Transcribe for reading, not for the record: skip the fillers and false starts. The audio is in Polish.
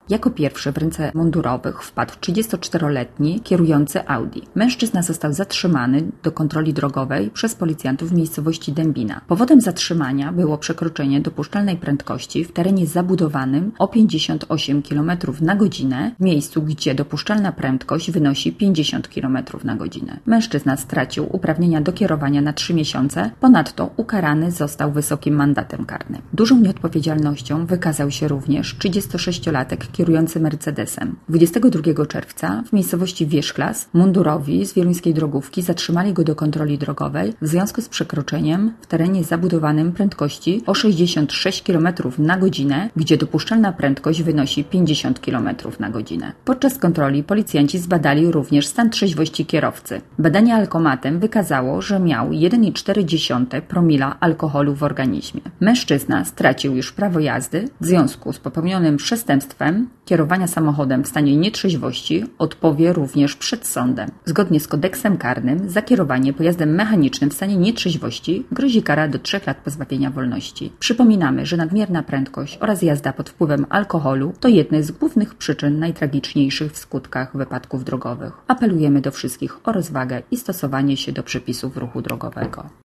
Jako pierwszy w ręce mundurowych wpadł 34-letni kierujący Audi. Mężczyzna został zatrzymany do kontroli drogowej przez policjantów w miejscowości Dębina. Powodem zatrzymania było przekroczenie dopuszczalnej prędkości w terenie zabudowanym o 58 km na godzinę, w miejscu, gdzie dopuszczalna prędkość wynosi 50 km na godzinę. Mężczyzna stracił uprawnienia do kierowania na 3 miesiące, ponadto ukarany został wysokim mandatem karnym. Dużą nieodpowiedzialnością wykazał się również 36-latek kierujący Mercedesem. 22 czerwca w miejscowości Wierzchlas mundurowi z wieluńskiej drogówki zatrzymali go do kontroli drogowej w związku z przekroczeniem w terenie zabudowanym prędkości o 66 km na godzinę, gdzie dopuszczalna prędkość wynosi 50 km na godzinę. Podczas kontroli policjanci zbadali również stan trzeźwości kierowcy. Badanie alkomatem wykazało, że miał 1,4 promila alkoholu w organizmie. Mężczyzna stracił już prawo jazdy. W związku z popełnionym przestępstwem kierowania samochodem w stanie nietrzeźwości odpowie również przed sądem. Zgodnie z kodeksem karnym za kierowanie pojazdem mechanicznym w stanie nietrzeźwości grozi kara do 3 lat pozbawienia wolności. Przypominamy, że nadmierna prędkość oraz jazda pod wpływem alkoholu to jedne z głównych przyczyn najtragiczniejszych w skutkach wypadków drogowych. Apelujemy do wszystkich o rozwagę i stosowanie się do przepisów ruchu drogowego.